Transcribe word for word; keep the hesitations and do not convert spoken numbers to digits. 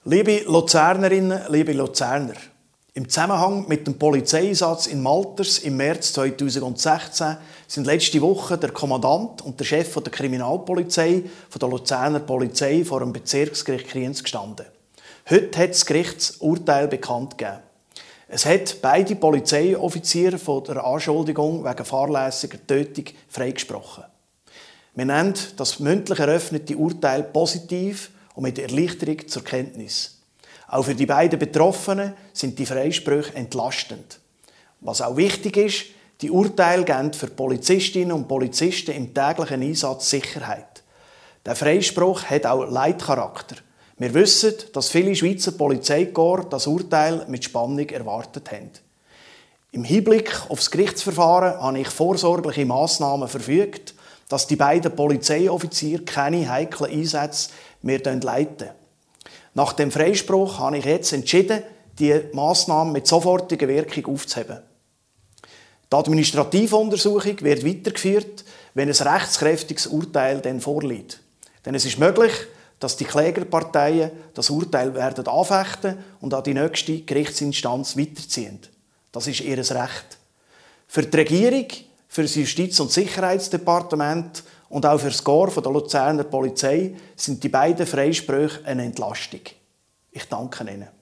Liebe Luzernerinnen, liebe Luzerner, im Zusammenhang mit dem Polizeieinsatz in Malters im März zweitausendsechzehn sind letzte Woche der Kommandant und der Chef der Kriminalpolizei von der Luzerner Polizei vor dem Bezirksgericht Kriens gestanden. Heute hat das Gericht das Urteil bekannt gegeben. Es hat beide Polizeioffiziere von der Anschuldigung wegen fahrlässiger Tötung freigesprochen. Wir nehmen das mündlich eröffnete Urteil positiv und mit Erleichterung zur Kenntnis. Auch für die beiden Betroffenen sind die Freisprüche entlastend. Was auch wichtig ist, die Urteile geben für Polizistinnen und Polizisten im täglichen Einsatz Sicherheit. Der Freispruch hat auch Leitcharakter. Wir wissen, dass viele Schweizer Polizeikorps das Urteil mit Spannung erwartet haben. Im Hinblick auf das Gerichtsverfahren habe ich vorsorgliche Massnahmen verfügt, dass die beiden Polizeioffiziere keine heiklen Einsätze mehr leiten. Nach dem Freispruch habe ich jetzt entschieden, die Massnahmen mit sofortiger Wirkung aufzuheben. Die Administrativuntersuchung wird weitergeführt, wenn ein rechtskräftiges Urteil dann vorliegt. Denn es ist möglich, dass die Klägerparteien das Urteil werden anfechten und an die nächste Gerichtsinstanz weiterziehen. Das ist ihr Recht. Für die Regierung, für das Justiz- und Sicherheitsdepartement und auch für das Korps der Luzerner Polizei sind die beiden Freisprüche eine Entlastung. Ich danke Ihnen.